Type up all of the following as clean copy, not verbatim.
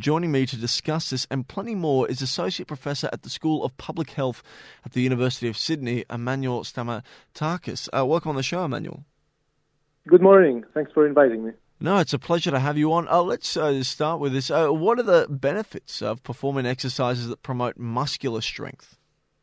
joining me to discuss this and plenty more is Associate Professor at the School of Public Health at the University of Sydney, Emmanuel Stamatakis. Welcome on the show, Emmanuel. Good morning. Thanks for inviting me. No, it's a pleasure to have you on. Let's start with this. What are the benefits of performing exercises that promote muscular strength?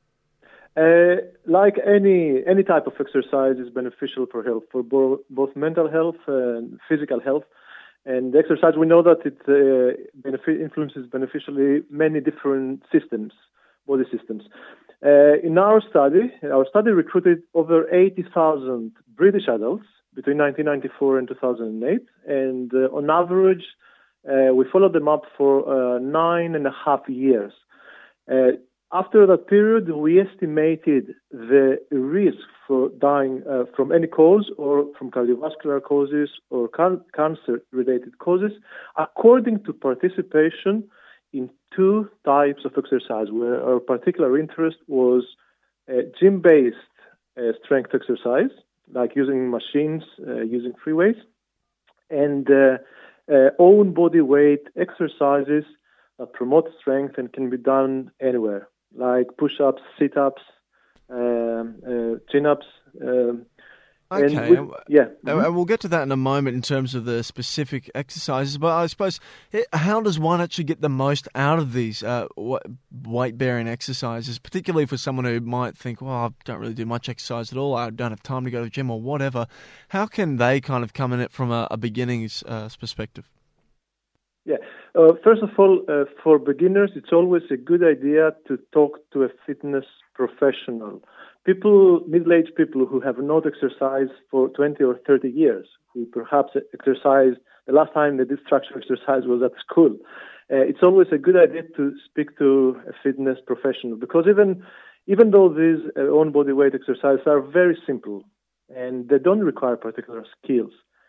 Like any type of exercise is beneficial for health, for both mental health and physical health. And exercise, we know that it influences beneficially many different systems, body systems. In our study recruited over 80,000 British adults between 1994 and 2008, and on average, we followed them up for 9.5 years. After that period, we estimated the risk for dying from any cause or from cardiovascular causes or cancer-related causes according to participation in two types of exercise, where our particular interest was gym-based strength exercise, like using machines, using free weights, and own body weight exercises that promote strength and can be done anywhere, like push-ups, sit-ups, chin-ups. Okay, and we'll get to that in a moment in terms of the specific exercises, but I suppose, how does one actually get the most out of these weight-bearing exercises, particularly for someone who might think, well, I don't really do much exercise at all, I don't have time to go to the gym or whatever. How can they kind of come in it from a beginning's perspective? Yeah. First of all, for beginners, it's always a good idea to talk to a fitness professional. Middle-aged people who have not exercised for 20 or 30 years, who perhaps exercised, the last time they did structured exercise was at school. It's always a good idea to speak to a fitness professional, because even though these own body weight exercises are very simple and they don't require particular skills,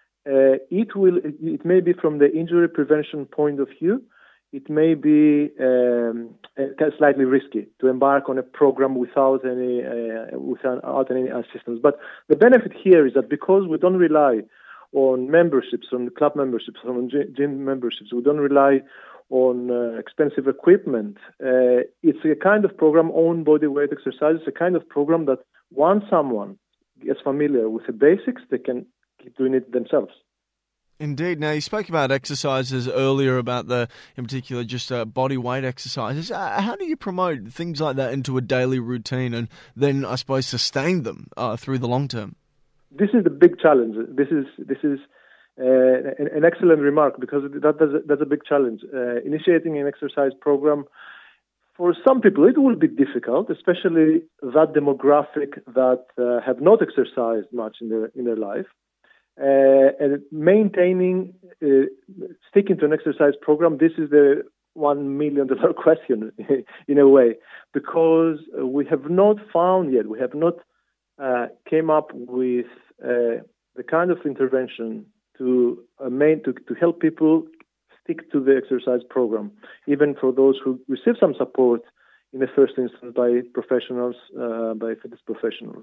it may be from the injury prevention point of view, it may be slightly risky to embark on a program without any assistance. But the benefit here is that because we don't rely on memberships, on club memberships, on gym memberships, we don't rely on expensive equipment. It's a kind of program, own body weight exercise. It's a kind of program that once someone gets familiar with the basics, they can keep doing it themselves. Indeed. Now, you spoke about exercises earlier, about in particular, just body weight exercises. How do you promote things like that into a daily routine and then, I suppose, sustain them through the long term? This is the big challenge. This is an excellent remark, because that's a big challenge. Initiating an exercise program, for some people, it will be difficult, especially that demographic that have not exercised much in their life. And maintaining, sticking to an exercise program, this is the $1 million question in a way, because we have not found yet, we have not came up with the kind of intervention to help people stick to the exercise program, even for those who receive some support in the first instance by professionals, by fitness professionals.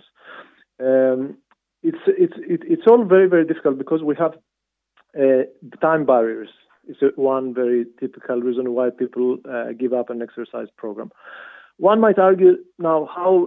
It's all very, very difficult because we have time barriers. It's one very typical reason why people give up an exercise program. One might argue now how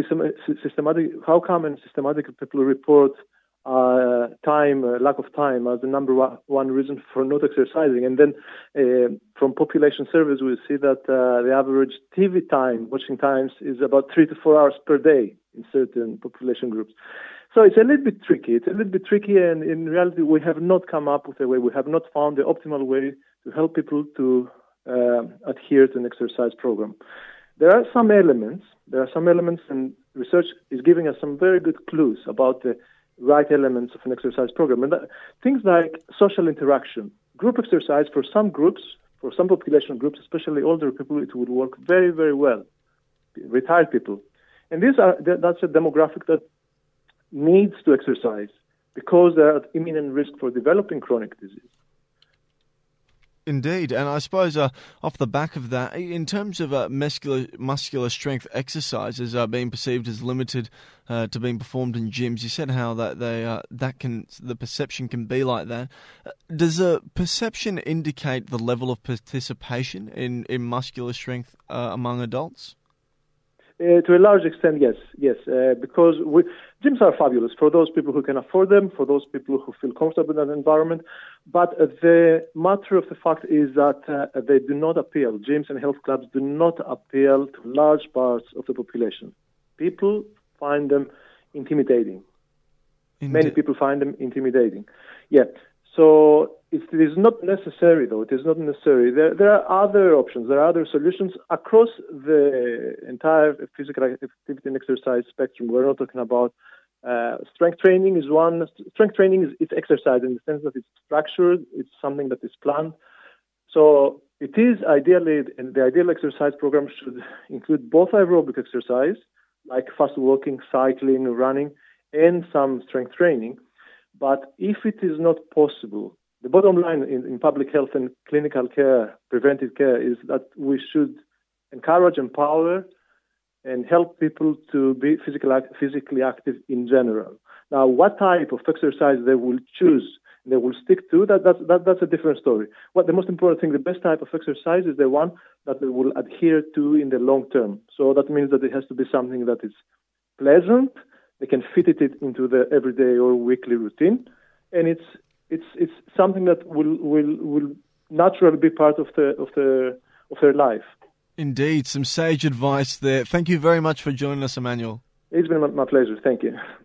come systematic people report lack of time as the number one reason for not exercising, and then from population surveys we see that the average TV watching times is about 3 to 4 hours per day in certain population groups. So it's a little bit tricky, and in reality, we have not come up with a way. We have not found the optimal way to help people to adhere to an exercise program. There are some elements, and research is giving us some very good clues about the right elements of an exercise program. And things like social interaction, group exercise for some groups, for some population groups, especially older people, it would work very, very well. Retired people, and that's a demographic that needs to exercise because they're at imminent risk for developing chronic disease. Indeed, and I suppose off the back of that, in terms of muscular strength exercises being perceived as limited to being performed in gyms, you said how that the perception can be like that. Does the perception indicate the level of participation in muscular strength among adults? To a large extent, yes, because gyms are fabulous for those people who can afford them, for those people who feel comfortable in that environment. But the matter of the fact is that they do not appeal. Gyms and health clubs do not appeal to large parts of the population. People find them intimidating. Many people find them intimidating. Yeah. So it is not necessary, though. It is not necessary. There are other options. There are other solutions across the entire physical activity and exercise spectrum. We're not talking about strength training is one. Strength training is exercise in the sense that it's structured. It's something that is planned. So it is ideally, and the ideal exercise program should include both aerobic exercise, like fast walking, cycling, running, and some strength training. But if it is not possible, the bottom line in public health and clinical care, preventive care, is that we should encourage, empower, and help people to be physically active in general. Now, what type of exercise they will choose, they will stick to, that's a different story. What the most important thing, the best type of exercise is the one that they will adhere to in the long term. So that means that it has to be something that is pleasant. They can fit it into the everyday or weekly routine, and it's something that will naturally be part of their life. Indeed, some sage advice there. Thank you very much for joining us, Emmanuel. It's been my pleasure. Thank you.